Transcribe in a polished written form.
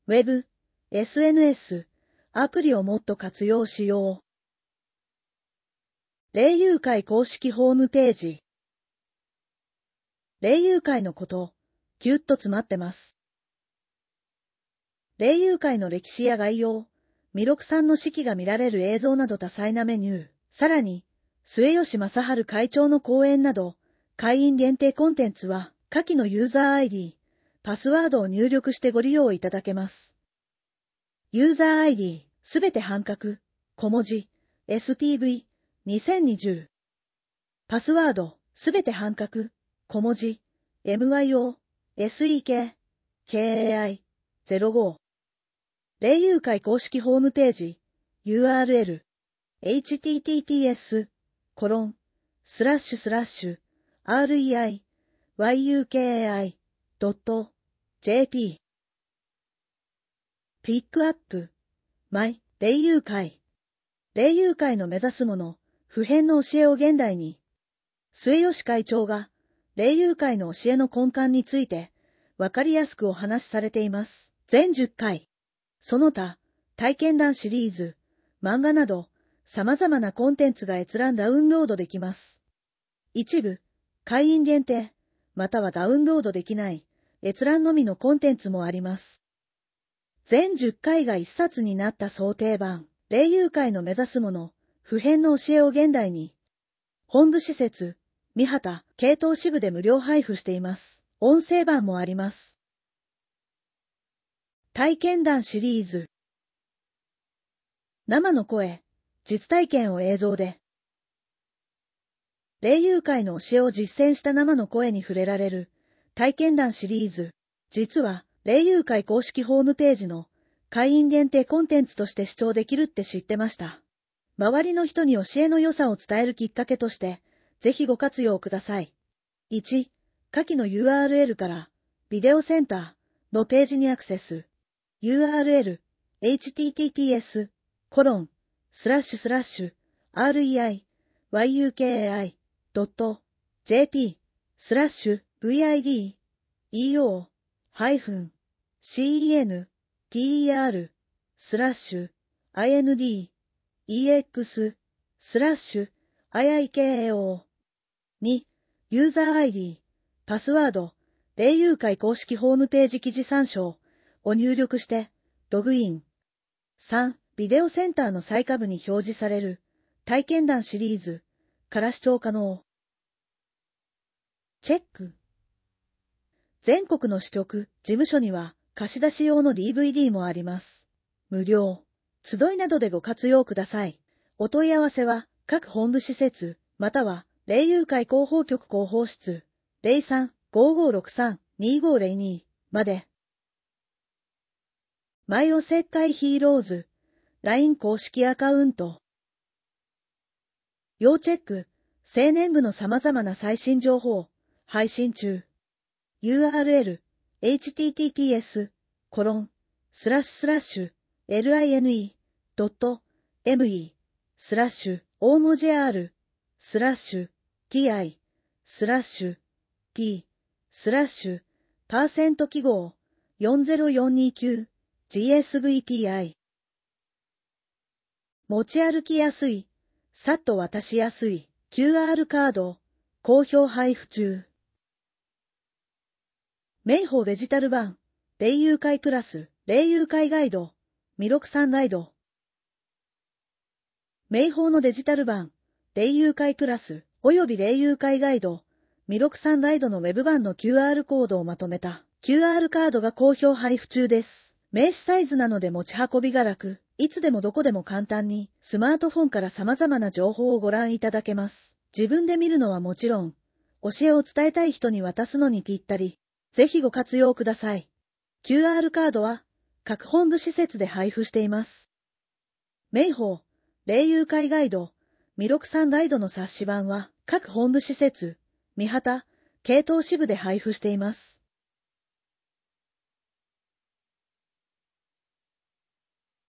ウェブ、SNS、アプリをもっと活用しよう。霊友会公式ホームページ。霊友会のこと、ぎゅっと詰まってます。霊友会の歴史や概要、弥勒さんの式が見られる映像など多彩なメニュー、さらに、末吉正治会長の講演など、会員限定コンテンツは、下記のユーザー ID、パスワードを入力してご利用いただけます。ユーザー ID、すべて半角、小文字、SPV、2020。パスワード、すべて半角、小文字、MYO、SEK、KAI、05。霊友会公式ホームページ、URL、https://rei.yukai.jp ピックアップ、マイ、霊友会。霊友会の目指すもの、普遍の教えを現代に。末吉会長が、霊友会の教えの根幹について、わかりやすくお話しされています。全10回。その他、体験談シリーズ、漫画など、様々なコンテンツが閲覧ダウンロードできます。一部、会員限定、またはダウンロードできない、閲覧のみのコンテンツもあります。全10回が1冊になった想定版、霊友会の目指すもの、普遍の教えを現代に、本部施設、三畑、系統支部で無料配布しています。音声版もあります。体験談シリーズ。生の声、実体験を映像で。霊友会の教えを実践した生の声に触れられる体験談シリーズ。実は、霊友会公式ホームページの会員限定コンテンツとして視聴できるって知ってました。周りの人に教えの良さを伝えるきっかけとして、ぜひご活用ください。1、下記の URL からビデオセンターのページにアクセス。URL https://vid.jp/vid-center/center/IIKAO 2、ユーザー ID、パスワード、霊友会公式ホームページ記事参照を入力して、ログイン。3、ビデオセンターの最下部に表示される体験談シリーズから視聴可能。チェック。全国の支局、事務所には貸し出し用の DVD もあります。無料。集いなどでご活用ください。お問い合わせは各本部施設、または霊友会広報局広報室 03-5563-2502 まで。マイおせっかいヒーローズ LINE 公式アカウント。要チェック。青年部の様々な最新情報配信中。URL https://line.me.me/ 大文字 r/ti/p/% 記号40429 GSVPI 持ち歩きやすい、さっと渡しやすい QR カード好評配布中。明宝デジタル版、霊友会プラス、霊友会ガイド、弥勒さんガイド。明宝のデジタル版、霊友会プラス、および霊友会ガイド、弥勒さんガイドのウェブ版の QR コードをまとめた QR カードが好評配布中です。名刺サイズなので持ち運びが楽、いつでもどこでも簡単にスマートフォンから様々な情報をご覧いただけます。自分で見るのはもちろん、教えを伝えたい人に渡すのにぴったり。ぜひご活用ください。QR カードは各本部施設で配布しています。明宝、霊友会ガイド、弥勒さんガイドの冊子版は各本部施設、三畑、系統支部で配布しています。